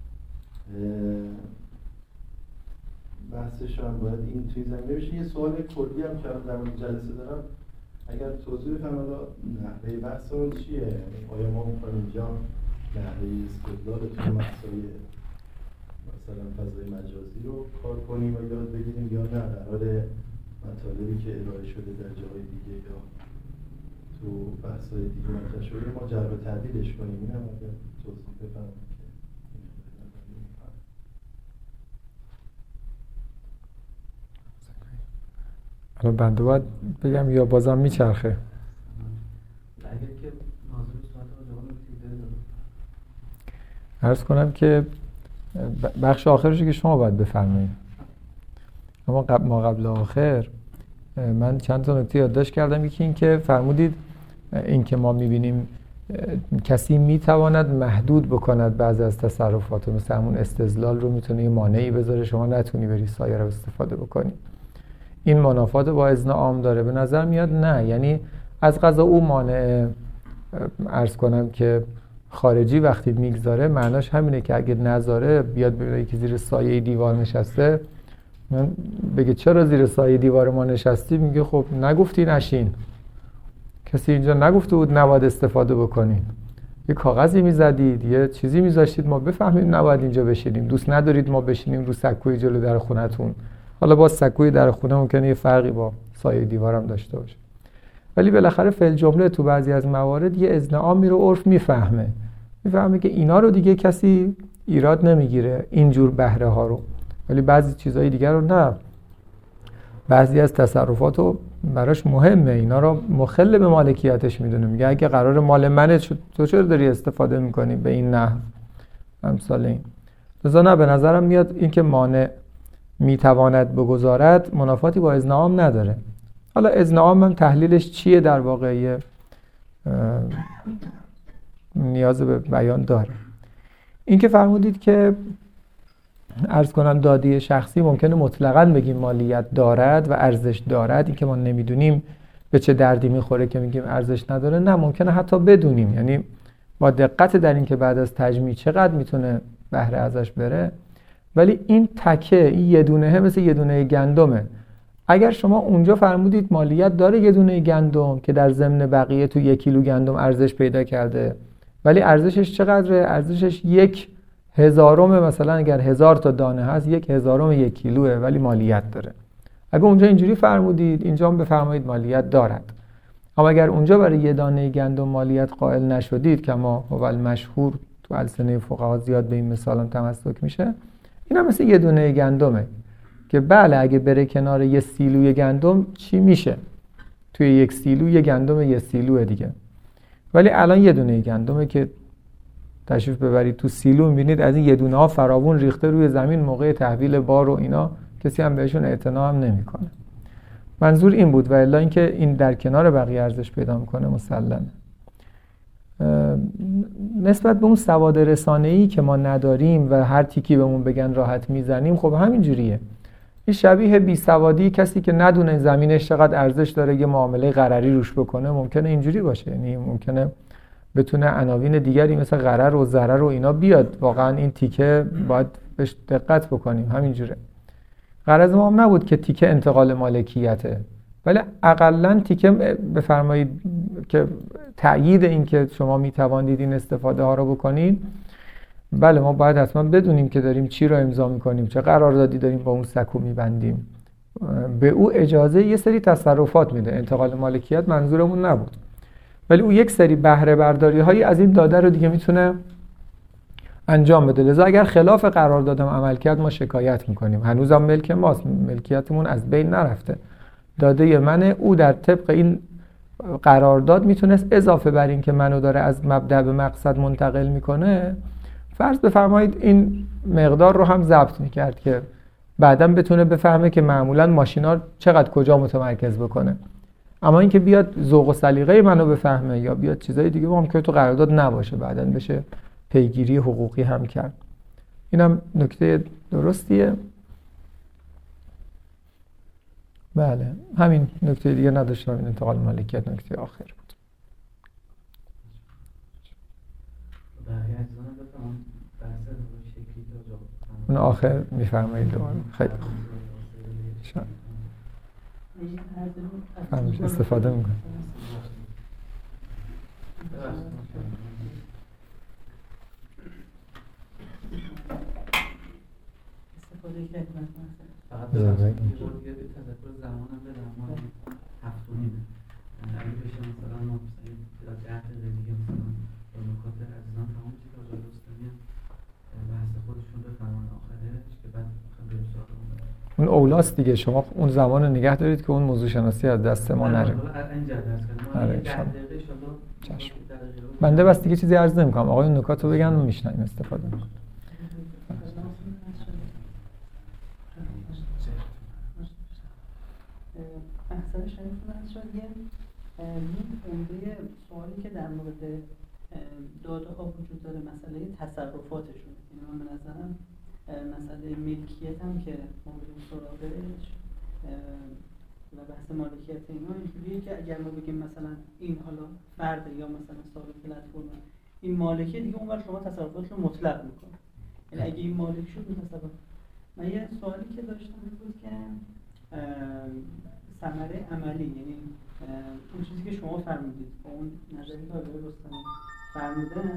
بحثش هم باید این توی زمینه بشه. یه سوال کلی هم که در مورد جلسه دارم، اگر توضیح بفهم حالا نحوه بحثمون چیه؟ آیا ما می‌خوایم اینجا نحوه استدلال توی مسائل مثلا فضای مجازی رو کار کنیم و یاد بگیریم، یا نه در حال مطالبی که ارائه شده در جاهای دیگه یا تو بحث‌های دیگه مطرح شده ما جلب تعدیلش کنیم؟ این هم اگر توضیح بفهمیم که الان بنده باید بگم یا بازم میچرخه؟ اگر که ناظر صورت آجابان نکته داره عرض کنم که بخش آخرشو که شما باید بفرمایید، اما قبل ما قبل آخر من چند تا نکته یادداشت کردم. یکی این که فرمودید این که ما میبینیم کسی میتواند محدود بکند بعضی از تصرفات، مثل همون استدلال رو میتونه یه مانعی بذاره شما نتونی بری سایه رو استفاده بکنی. این منافات با اذن عام داره؟ به نظر میاد نه. یعنی از قضا او مانع عرض کنم که خارجی وقتی میگذاره معناش همینه که اگه نذاره بیاد ببینه که زیر سایه دیوار نشسته، من بگه چرا زیر سایه دیوار ما نشستی؟ میگه خب نگفتی نشین، کسی اینجا نگفته بود نباید استفاده بکنید، یه کاغذی میزدید یه چیزی میذاشتید ما بفهمیم نباید اینجا بشینیم، دوست ندارید ما بشینیم رو سکوی جلو در خونتون. حالا با سکوی در خونه ممکنه یه فرقی با سایه دیوارم داشته باشه، ولی بالاخره فعل جمله تو بعضی از موارد یه اذن عامی رو عرف میفهمه، میفهمه که اینا رو دیگه کسی ایراد نمیگیره اینجور بهره ها رو، ولی بعضی چیزهای دیگر رو نه. بعضی از تصرفات رو براش مهمه، اینا رو مخل به مالکیتش میدونه، میگه اگه قرار مال منه تو چرا داری استفاده میکنی به این نحو امثال این. لذا نه، به نظرم میاد این که مانع میتواند بگذارد منافاتی با اذن عام نداره. حالا اذن عام هم تحلیلش چیه در واقع نیاز به بیان داره. این که فرمودید که عرض کنم دادی شخصی ممکنه مطلقاً بگیم مالیت دارد و ارزش دارد، این که ما نمیدونیم به چه دردی میخوره که میگیم ارزش نداره، نه ممکنه حتی بدونیم، یعنی با دقت در این که بعد از تجمیع چقدر میتونه بهره ازش بره. ولی این تکه، این یه دونه مثل یه دونه گندمه. اگر شما اونجا فرمودید مالیت داره یه دونه گندم که در ضمن بقیه تو یک کیلو گندم ارزش پیدا کرده، ولی ارزشش چقدره؟ ارزشش یک هزارم، مثلا اگر هزار تا دانه هست یک هزارم یک کیلوه ولی مالیت داره. اگر اونجا اینجوری فرمودید اینجا هم بفرمایید مالیت دارد. اما اگر اونجا برای یه دانه گندم مالیت قائل نشدید که ما اول مشهور تو السنه فقها زیاد به این مثالم تمسک میشه، اینا مثل یه دونه گندمه که بله اگه بره کنار یه سیلوی گندم چی میشه؟ توی یک سیلو یه گندم یه سیلوه دیگه، ولی الان یه دونه گندمه که تشریف ببرید تو سیلو میبینید از این یه دونه ها فراوون ریخته روی زمین، موقع تحویل بار و اینا کسی هم بهشون اعتنا هم نمیکنه. منظور این بود، و الا اینکه این در کنار بقیه ارزش پیدا میکنه مسلمه. نسبت به اون سواد رسانه‌ای که ما نداریم و هر تیکی بهمون بگن راحت میزنیم، خب همین جوریه. این شبیه بی سوادی کسی که ندونه زمینش چقدر ارزش داره یه معامله قراری روش بکنه ممکنه اینجوری باشه، یعنی ممکنه بتونه عناوین دیگری مثل غرر و ضرر و اینا بیاد. واقعا این تیکه باید بهش دقت بکنیم. همین جوره. غرض ما هم نبود که تیکه انتقال مالکیته، ولی اقلن تیکه بفرمایید که تأیید این که شما میتوانید این استفاده ها رو بکنید. بله ما باید حتما بدونیم که داریم چی رو امضا میکنیم، چه قراردادی داریم با اون سکو میبندیم. به او اجازه یه سری تصرفات میده، انتقال مالکیت منظورمون نبود، ولی او یک سری بهره برداری هایی از این داده رو دیگه میتونه انجام بده. لذا اگر خلاف قراردادم عمل کرد ما شکایت میکنیم. هنوزم ملک ماست، ملکیتمون از بین نرفته، داده منه. او در طبق این قرارداد میتونست اضافه بر این که منو داره از مبدأ به مقصد منتقل میکنه، فرض بفرمایید این مقدار رو هم ضبط میکرد که بعداً بتونه بفهمه که معمولاً ماشینا چقدر کجا متمرکز بکنه. اما اینکه بیاد ذوق و سلیقه منو بفهمه یا بیاد چیزای دیگه ممکنه تو قرارداد نباشه، بعداً بشه پیگیری حقوقی هم کرد. اینم نکته درستیه. بله همین نکته دیگه نداشتم. این انتقال مالکیت نکته آخر بود. بقیه اجزا هم بفرمون بحث شکلی تا جا اون آخر میفرمایید دوباره. خیلی خوب همیشه استفاده میکنم. استفاده کردن فقط به تذکر زمان هم بدم ما هفت و نیمه اگه بشه مثلا ما مثلا ده دقیقه دیگه مثلا با نکات عزیزان تمام چی راجع به رستمی بحث خودشون بفرمان آخرش که بعد بخوام بریم سراغ اون اولاست دیگه. شما اون زمان رو نگه دارید که اون موضوع شناسی از دست ما نره. اینجا درس کنیم ما ده دقیقه انشالله چشم. بنده بس دیگه چیزی عرض نمی‌کنم. آقایون نکات رو بگن و میشنیم استفاده می‌کنیم. احسن شنیدتون از شد یه عمده سوالی که در مورد داده ها وجود داره مسئله تصرفاتشون. یعنی من به نظرم مسئله ملکیت هم که ما بریم سراغش و بحث مالکیت اینا اینجوریه که اگر ما بگیم مثلا این حالا فرد یا مثلا صاحب پلتفرم این مالکیه دیگه اونور شما تصرفات رو مطلق میکنه. یعنی اگه این مالک شد این تصرف. من یه سوالی که داشتم بود که ثمره عملی یعنی اون چیزی که شما فرمودید با اون نظری که آقای رستمی فرمودن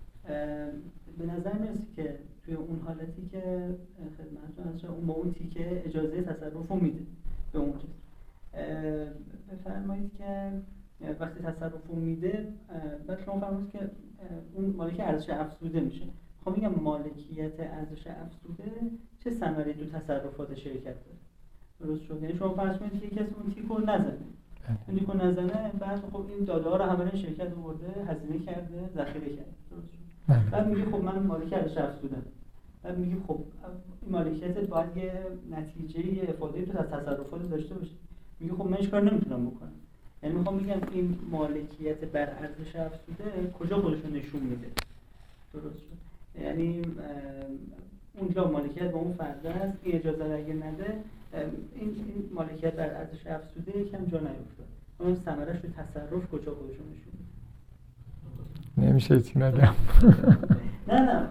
به نظر میرسه که توی اون حالتی که خدمتتون هست اون با اون تیکه اجازه تصرف رو میده به اون چیز. بفرمایید که وقتی تصرف رو میده بعد شما فرمودید که اون مالک ارزش افزوده میشه. خب میگم مالکیت ارزش افزوده چه ثمره تو تصرفات شرکت داره؟ درست شد. یعنی شما فرض کنید که کسی اون تیکو نزنه. اون تیکو نزنه بعد خب این داده ها رو همه شرکت آورده هزینه کرده ذخیره کرده. درست شد. بعد میگه خب من مالک ارزش افزودم. بعد میگه خب این مالکیت باید یه نتیجه یه افاده تو تصرفات داشته باشه. میگه خب من هیچ کار نمیتونم بکنم. یعنی میخوام بگم این مالکیت بر ارزش افزوده کجا خودش رو نشون میده. درست شد. یعنی اونجا مالکیت با اون فرد است این اجازه رو اگه نده این این مالکیت بر ارزش افزوده یکم جا نیفتاد. اون ثمرش به تصرف کجا خودشون نشون میده. نمیشه چی نگم. نه نه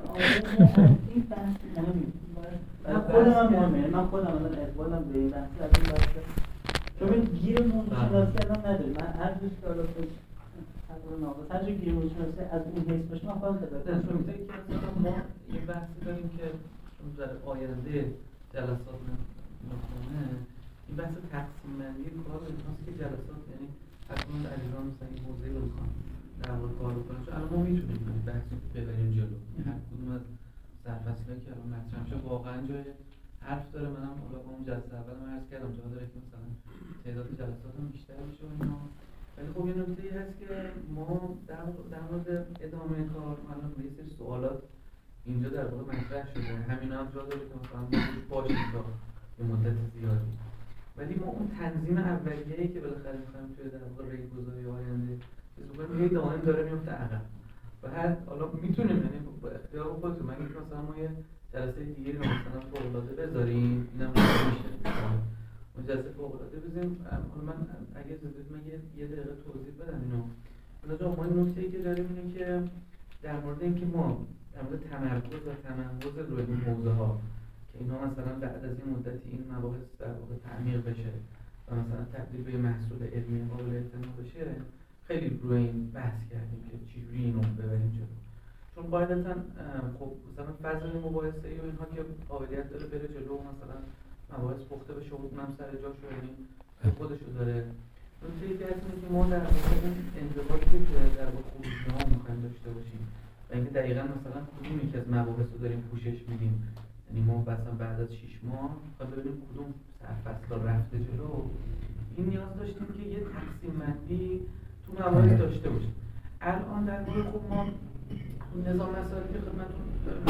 این بحث مهمه. من خودم هم مهمه. من خودم الان اقبالم به این بحث از این بحث چون گیر موضوع شناسی الان نداره. من هر دوست دارم تقریبا ناقص هر جا گیر موضوع شناسی از اون حیث باشه من خودم خدمت چون میگه که ما یه بحثی داریم که در آینده جلسات مطمئنه این بحث تقسیم بندی کار ایناست که جلسات یعنی حتما علیرغم مثلا این حوزه رو می‌خوام در واقع کار بکنم چون الان ما میتونیم این بحث رو ببریم جلو. هر کدوم از ظرف‌اصلی که الان مطرح میشه واقعا جای حرف داره. منم حالا با اون جلسه اولم عرض کردم جا داره که مثلا تعداد جلسات هم بیشتر بشه و اینا. ولی خب یه نکته‌ای هست که ما در در مورد ادامه کار الان یه سری سوالات اینجا در واقع مطرح شده. همینا هم جا داره که مثلا باشیم تا یه مدت زیادی. ولی ما اون تنظیم اولیه‌ای که بالاخره می‌خوایم توی در واقع ریگ‌گذاری آینده چیز بکنیم یه دائم داره میفته عقب. و هر حالا میتونیم یعنی با اختیار خودتون من میگم مثلا ما یه جلسه دیگه رو مثلا فوق‌العاده بذاریم اینم میشه. اون جلسه فوق‌العاده بزنیم. حالا من اگه اجازه من یه دقیقه توضیح بدم اینو. مثلا ما این نکته‌ای که داریم اینه که در مورد اینکه ما در مورد تمرکز و تمرکز روی این موضوع‌ها که اینا مثلا بعد از این مدتی این مباحث در واقع تعمیق بشه و مثلا تبدیل به محصول علمی قابل اعتماد بشه خیلی روی این بحث کردیم که چجوری اینو ببریم جلو. چون قاعدتاً خب مثلا فضای مباحثه‌ای و اینها که قابلیت داره بره جلو مثلا مباحث پخته بشه و اونم سر جاش رو یعنی خودشو داره. نکته دیگه اینه که ما در واقع این انضباطی که در واقع خروجی‌ها می‌خوایم داشته باشیم و اینکه دقیقاً مثلا کدوم یکی از مباحث رو داریم پوشش میدیم. یعنی ما مثلا بعد از شش ماه می‌خوایم ببینیم کدوم سرفصل رفته جلو. این نیاز داشتیم که یه تقسیم بندی تو مباحث داشته باشیم. الان در واقع خب ما نظام مسائلی که خدمتتون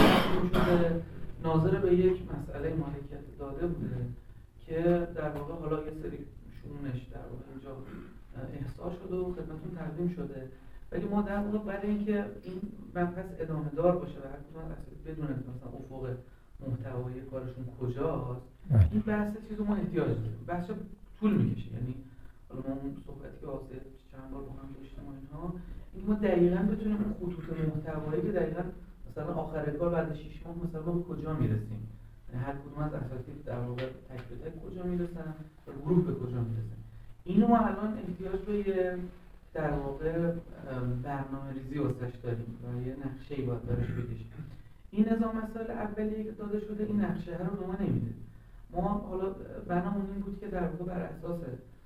شده ناظر به یک مسئله مالکیت داده بوده که در واقع حالا یه سری شونش در واقع اینجا احصا شده و خدمتتون تقدیم شده. ولی ما در واقع برای اینکه این مبحث ادامه دار باشه و هر کدوم اصلا بدونه مثلا افق محتوایی کارشون کجاست این بحث چیزو ما احتیاج داریم. بحث طول میکشه. یعنی حالا ما اون صحبتی که واسه چند بار با هم داشتیم و اینها، این ما دقیقاً بتونیم اون خطوط محتوایی که دقیقاً مثلا آخر کار بعد شش ماه مثلا به کجا میرسیم، یعنی هر کدوم از اساتید در واقع تک به تک کجا میرسن و گروه به کجا میرسن. اینو ما الان احتیاج به یه در واقع برنامه‌ریزی واسش داریم و یه نقشه‌ای باید براش بکشیم. این نظام مسائل اولیه که داده شده این نقشه رو به ما نمیده. ما حالا برنامه‌مون این بود که در واقع بر اساس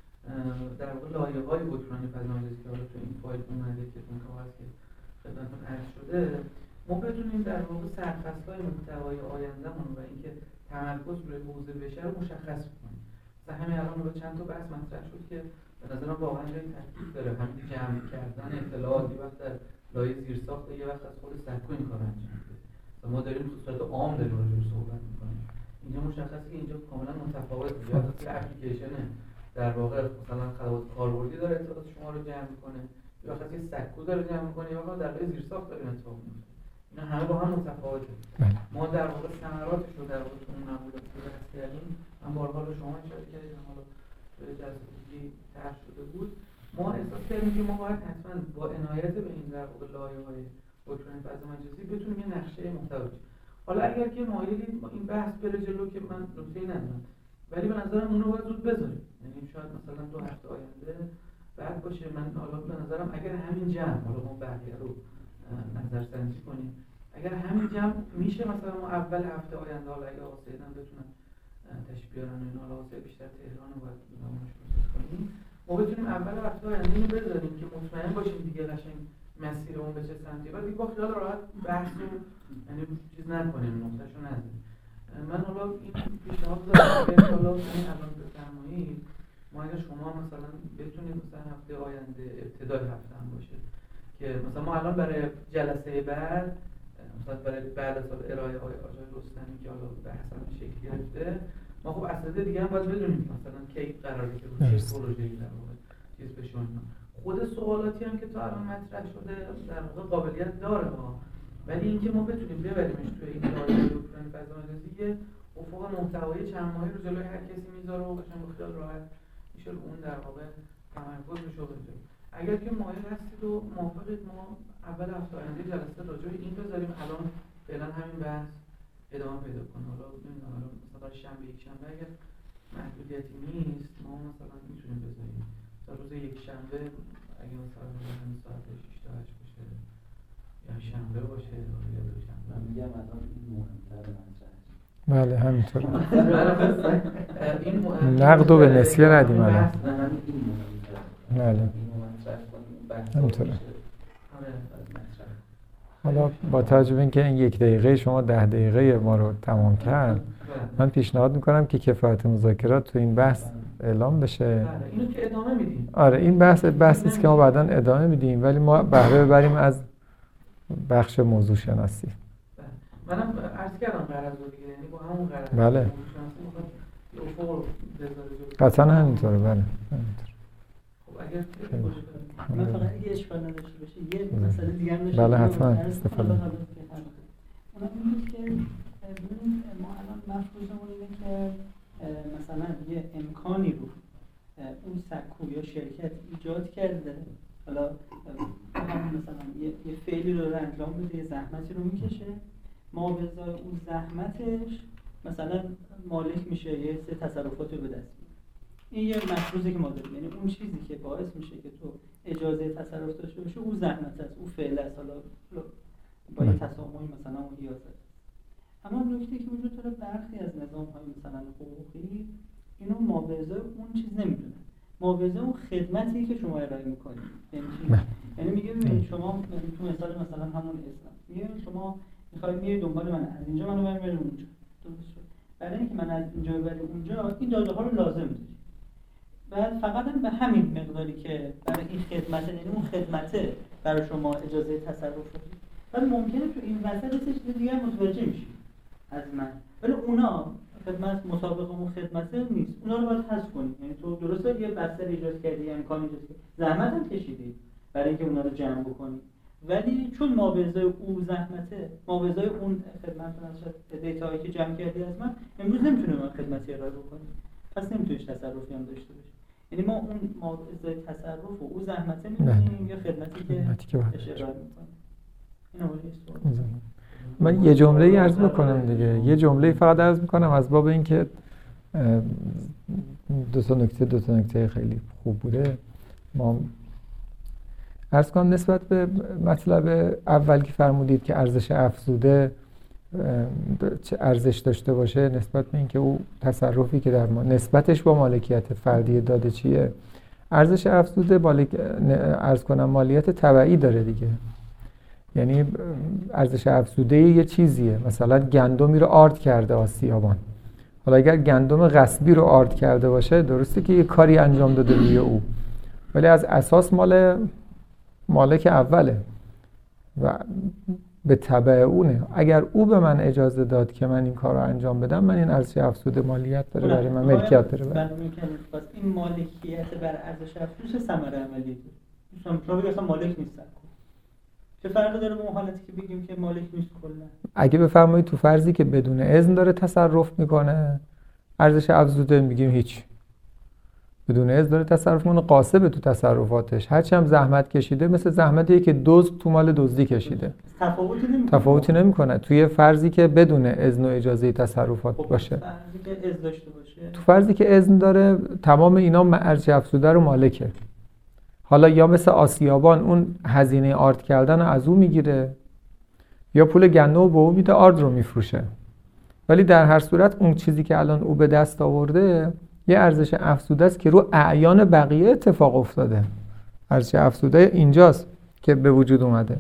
در واقع لایه‌های بحران فضامجازی که حالا تو این فایل اومده که اون کاغذ که خدمتتون عرض شده، ما بتونیم در واقع سرفصل‌های محتوای آیندهمون و اینکه تمرکز روی حوزه بشه رو مشخص کنیم. مثلا همین الان رو چند تا بحث مطرح شد که به نظرم واقعا جای تاکید داره، همین جمع کردن اطلاعات یه وقت در لایه زیرساخت یه وقت از خود سکو این کار انجام میده. ما داریم تو صورت عام داریم راجع به صحبت می‌کنیم. اینجا مشخصه که اینجا کاملا متفاوته. یا یه اپلیکیشن در واقع مثلا خدمات کاربردی داره اطلاعات شما رو جمع می‌کنه، یا وقت یه سکو داره جمع می‌کنه، یا وقت در لایه زیرساخت داره اتفاق میفته. اینا همه با هم متفاوته. ما در واقع ثمراتش رو در واقع تو اون نموداری که بحث کردیم، من بارها رو شما اشاره کردم، حالا به جلسه دیگه طرح شده بود، ما احساس کردیم که ما باید حتما با عنایت به این در واقع لایه‌های حکم فضا مجازی بتونیم یه نقشه محتوایی. حالا اگر که مایلید این بحث بره جلو که من نکته‌ای ندارم، ولی به نظرم اون رو باید زود بذاریم. یعنی شاید مثلا دو هفته آینده بعد باشه. من حالا به نظرم اگر همین جمع، حالا ما بقیه رو نظرسنجی کنیم، اگر همین جمع میشه مثلا ما اول هفته آینده، حالا اگه آقا سیدن بتونن تشریف بیارن و این حالا واسه بیشتر تهران رو باید زمانش بساز کنیم، ما بتونیم اول هفته آینده اینو بذاریم که مطمئن باشیم دیگه قشنگ مسیر اون به چه سمتی، بعد دیگه با خیال راحت بحث رو یعنی چیز نکنیم، نقطه‌شو نزنیم. من حالا این پیشنهاد دارم که حالا این الان بفرمایید ما اگر شما مثلا بتونید مثلا هفته آینده ابتدای هفته هم باشه که مثلا ما الان برای جلسه بعد مثلا برای بعد از ارائه آقای رستمی که حالا بحث هم شکل گرفته، ما خب اساتید دیگه هم باید بدونیم مثلا کی قراره که روی چه پروژه‌ای در واقع چیز بشه. خود سوالاتی هم که تا الان مطرح شده در واقع قابلیت داره ها، ولی اینکه ما بتونیم ببریمش توی این لایه دکتران فضا مجازی یه افق محتوایی چند ماهی رو جلوی هر کسی میذاره و قشنگ با خیال راحت میشه اون در واقع تمرکز رو شغل بده. اگر که مایل هستید و موافقید ما اول هفته آینده جلسه راجع به این بذاریم، الان فعلا همین بحث ادامه پیدا کنه. حالا نمیدونم حالا مثلا شنبه یک شنبه اگر محدودیتی نیست ما مثلا میتونیم بذاریم تا روز یک شنبه اگه مثلا همین ساعت شش تا هشت باشه یا شنبه باشه یا دوشنبه. من میگم الان این مهمتر مطرح. بله همینطوره. این نقد رو به نسیه ندیم الان. نه همین این مهمتر. بله. همینطوره. حالا با توجه به اینکه این یک دقیقه شما ده دقیقه ما رو تمام کرد، من پیشنهاد میکنم که کفایت مذاکرات تو این بحث اعلام بشه. اینو که ادامه میدیم. آره این بحث بحثی است که ما بعداً ادامه میدیم، ولی ما بهره ببریم از بخش موضوع شناسی. منم عرض کردم قرض رو دیگه، یعنی با همون قرض. بله. قطعاً همینطوره. بله. همینطوره. خب اگر من فقط اگه اشکال نداشته باشه یه مسئله دیگه هم داشته. بله حتما استفاده. اونم این بود که ببینید ما الان مفروضمون اینه که مثلا یه امکانی رو اون سکو یا شرکت ایجاد کرده، حالا هم مثلا یه, یه فعلی رو انجام بده، یه زحمتی رو میکشه، ما به ازای اون زحمتش مثلا مالک میشه یه سه تصرفات رو به دست میاره. این یه مفروضی که ما داریم، یعنی اون چیزی که باعث میشه که تو اجازه تصرف داشته باشه اون زحمت است، اون فعل است، حالا با یه تسامحی مثلا اون ریاست. اما نکته که وجود داره برخی از نظام‌های مثلا حقوقی اینو مابعضای اون چیز نمیدونه، مابعضای اون خدمتی که شما ارائه میکنید. یعنی یعنی میگه ببین شما تو مثال مثلا همون اسلام میگه شما میخوای میری دنبال من، از اینجا منو ببر اونجا، درست شد؟ برای اینکه من از اینجا ببر اونجا این داده ها رو لازم داری. بعد فقط هم به همین مقداری که برای این خدمت، یعنی اون خدمته برای شما اجازه تصرف بدید. ولی ممکنه تو این وسط چیز دیگه متوجه میشی از من، ولی اونا خدمت مطابق اون خدمته نیست، اونا رو باید حذف کنی. یعنی تو درسته یه بستر ایجاد کردی، امکان ایجاد کردی، زحمت هم کشیدی برای اینکه اونا رو جمع بکنی، ولی چون ما به ازای اون زحمته، ما به ازای اون خدمت مثلا دیتاهایی که جمع کردی از من امروز نمیتونم من خدمتی ارائه بکنی. پس نمیتونیش تصرفی هم داشته باشی. یعنی ما اون ما ازای تصرف و اون زحمته می‌بینیم یا خدمتی که خدمتی که باید اشاره می‌کنه. اینا ولی سوال. من یه جمله ای عرض بکنم دیگه، یه جمله فقط عرض میکنم از باب این که دو تا نکته دو تا نکته خیلی خوب بوده. ما عرض کنم نسبت به مطلب اول که فرمودید که ارزش افزوده چه ارزش داشته باشه نسبت به اینکه او تصرفی که در ما نسبتش با مالکیت فردی داده چیه، ارزش افزوده مالک عرض کنم مالیت تبعی داره دیگه. یعنی ارزش افزوده یه چیزیه، مثلا گندمی رو آرد کرده آسیابان، حالا اگر گندم غصبی رو آرد کرده باشه درسته که یه کاری انجام داده روی او، ولی از اساس مال مالک اوله و به تبع اونه. اگر او به من اجازه داد که من این کار رو انجام بدم، من این ارزش افزوده مالیت داره برای من، ملکیت داره برای من. این مالکیت بر ارزش افزوده ثمره عملی داره. مثلا بگیم اصلا مالک نیست. چه فرقی داره با اون حالتی که بگیم که مالک نیست کلا؟ اگه بفرمایید تو فرضی که بدون اذن داره تصرف میکنه، ارزش افزوده میگیم هیچ. بدون اذن داره تصرف میکنه، قاصبه تو تصرفاتش، هرچی هم زحمت کشیده مثل زحمتیه که دزد تو مال دزدی کشیده. تفاوتی نمیکنه. تفاوتی نمیکنه توی فرضی که بدون اذن و اجازه تصرفات باشه. فرضی که اذن داشته باشه. تو فرضی که اذن داره تمام اینا ارزش افزوده رو مالکه. حالا یا مثل آسیابان اون هزینه آرد کردن رو از او میگیره یا پول گندم رو به او میده آرد رو میفروشه، ولی در هر صورت اون چیزی که الان او به دست آورده یه ارزش افزوده است که رو اعیان بقیه اتفاق افتاده. ارزش افزوده اینجاست که به وجود اومده،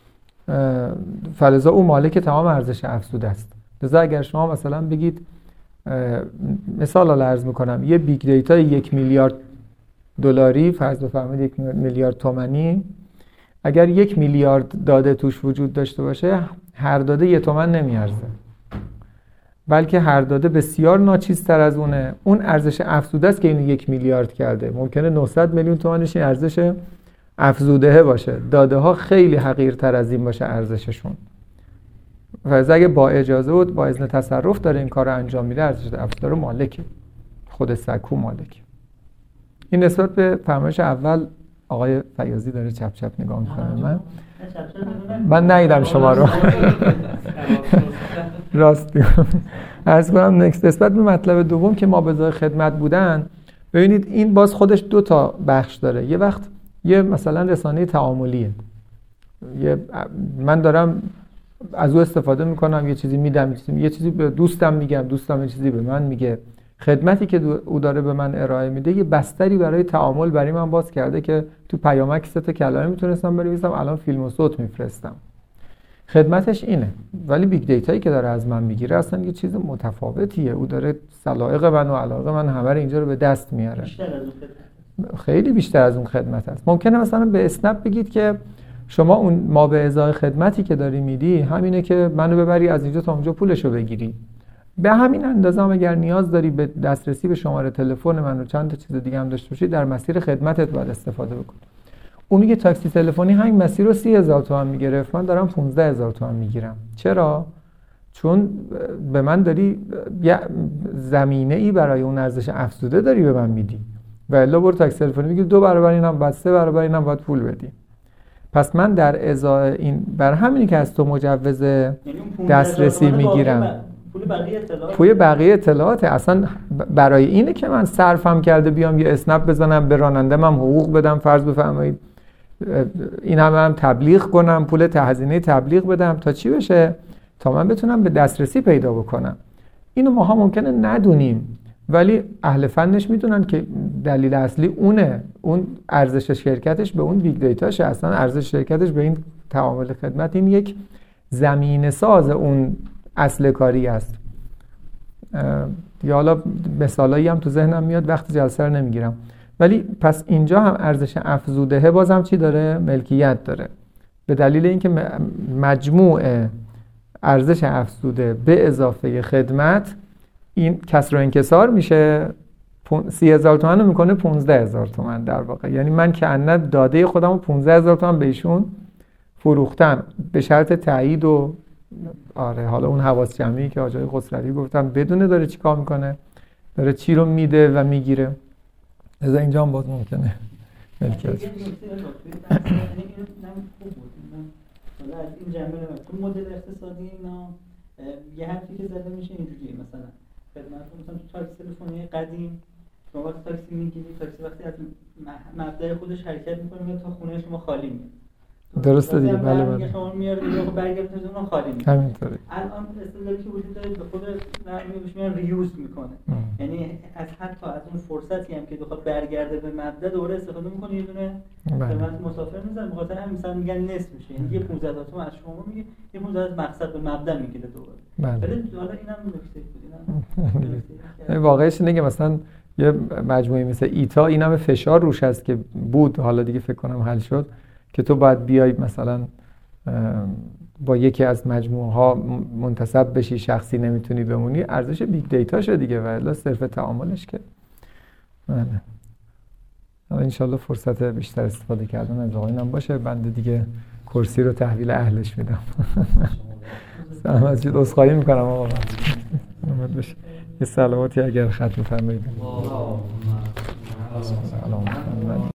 فلذا او مالک تمام ارزش افزوده است. لذا اگر شما مثلا بگید مثال رو عرض میکنم، یه بیگ دیتا یک میلیارد دلاری فرض بفرمایید یک میلیارد تومانی، اگر یک میلیارد داده توش وجود داشته باشه، هر داده یه تومن نمیارزه، بلکه هر داده بسیار ناچیزتر از اونه. اون ارزش افزوده است که اینو یک میلیارد کرده. ممکنه نهصد میلیون تومنش این ارزش افزوده باشه، داده ها خیلی حقیرتر از این باشه ارزششون. و اگه با اجازه و با اذن تصرف داره این کار رو انجام میده، ارزش افزوده رو مالکه، خود سکو مالکه. این نسبت به فرمایش اول آقای فیاضی داره چپ چپ نگاه میکنه. من من ندیدم شما رو. راستی عرض کنم نکست نسبت به مطلب دوم که ما بذار خدمت بودن، ببینید این باز خودش دو تا بخش داره. یه وقت یه مثلا رسانه تعاملیه، یه من دارم از او استفاده میکنم، یه چیزی میدم، یه چیزی به دوستم میگم، دوستم یه چیزی به من میگه. خدمتی که او داره به من ارائه میده یه بستری برای تعامل برای من باز کرده که تو پیامک سه تا کلمه میتونستم بنویسم، الان فیلم و صوت میفرستم. خدمتش اینه، ولی بیگ دیتایی که داره از من میگیره اصلا یه چیز متفاوتیه. او داره سلایق من و علاقه من همه رو اینجا رو به دست میاره. خیلی بیشتر از اون خدمت است. ممکنه مثلا به اسنپ بگید که شما اون ما به ازای خدمتی که داری میدی همینه که منو ببری از اینجا تا اونجا پولشو بگیری. به همین اندازه هم اگر نیاز داری به دسترسی به شماره تلفن من و چند تا چیز دیگه هم داشته باشی، در مسیر خدمتت باید استفاده بکن. اون میگه تاکسی تلفنی همین مسیر رو سی هزار تومان میگرفت، من دارم پانزده هزار تومان میگیرم. چرا؟ چون به من داری یه زمینه ای برای اون ارزش افزوده داری به من میدی، و الا برو تاکسی تلفنی میگه دو برابر اینم بعد سه برابر اینم باید پول بدی. پس من در ازای این بر همینی که از تو مجوز دسترسی میگیرم، پول بقیه اطلاعات پول بقیه اطلاعات اصلا برای اینه که من صرفم کرده بیام یه اسنپ بزنم به راننده من حقوق بدم، فرض بفرمایید این هم هم تبلیغ کنم، پول هزینه تبلیغ بدم تا چی بشه؟ تا من بتونم به دسترسی پیدا بکنم. اینو ماها ممکنه ندونیم، ولی اهل فنش میدونن که دلیل اصلی اونه، اون ارزش شرکتش به اون بیگ دیتاشه، اصلا ارزش شرکتش به این تعامل خدمت این یک زمینه ساز اون اصل کاری است. یا حالا مثالایی هم تو ذهنم میاد، وقت جلسه رو نمیگیرم، ولی پس اینجا هم ارزش افزوده بازم چی داره؟ ملکیت داره، به دلیل اینکه مجموع ارزش افزوده به اضافه خدمت این کسر و انکسار میشه، سی هزار تومن رو میکنه پونزده هزار تومن در واقع. یعنی من که انت داده خودم رو پونزده هزار تومن بهشون فروختم به شرط تایید و آره حالا اون حواس جمعی که آقای خسروی گفتن بدونه داره چی کار میکنه، داره چی رو میده و میگیره. از اینجا هم باز ممکنه ملکیت یه نکته رو توی بحث یعنی اینم خوب بود. حالا از این جنبه رو تو مدل اقتصادی اینا یه حرفی که زده میشه اینجوریه، مثلا خدمتتون مثلا تو تاکسی تلفنی قدیم شما وقتی تاکسی میگیرید، تاکسی وقتی از مبدأ خودش حرکت میکنه میاد تا خونه شما خالی میاد. درسته دیگه. بله بله شما میاره دیگه برگردید اون خالی میاد. همینطوره. الان اصطلاحی که وجود داره به خود نمیش میان ریوز میکنه. یعنی از حتی از اون فرصتی هم که بخواد برگرده به مبدأ دوباره استفاده میکنه، یه دونه خدمت مسافر میذاره، بخاطر همین مثلا میگن نصف میشه. یعنی یه پانزده تومن از شما میگه، یه پانزده از مقصد به مبدأ میگیره دوباره. ولی حالا اینم نکته بود. اینم واقعش اینه که مثلا یه مجموعه مثل ایتا این همه فشار روش هست که بود، حالا دیگه فکر کنم حل شد، که تو باید بیای مثلا با یکی از مجموعه ها منتسب بشی، شخصی نمیتونی بمونی. ارزش بیگ دیتا شد دیگه و الا صرف تعاملش که بله. حالا انشالله فرصت بیشتر استفاده کردن از آقایون باشه. بنده دیگه کرسی رو تحویل اهلش میدم. سلامت شید. عذرخواهی میکنم آقا. یه سلواتی اگر ختم فرمایید.